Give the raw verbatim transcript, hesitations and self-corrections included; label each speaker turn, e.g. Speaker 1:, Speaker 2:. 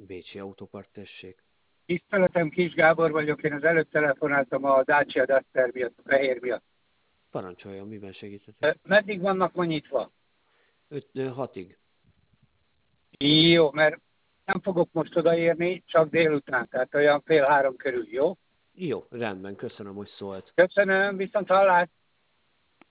Speaker 1: Bécsi Autopart, tessék.
Speaker 2: Tiszteletem, Kis Gábor vagyok, én az előtt telefonáltam a Dacia Duster miatt, a fehér miatt.
Speaker 1: Parancsoljon, miben segíthetek?
Speaker 2: Ö, Meddig vannak ma nyitva?
Speaker 1: Öt, ö, hatig.
Speaker 2: Jó, mert nem fogok most odaérni, csak délután, tehát olyan fél három körül, jó?
Speaker 1: Jó, rendben, köszönöm, hogy szólt.
Speaker 2: Köszönöm, viszont hallás!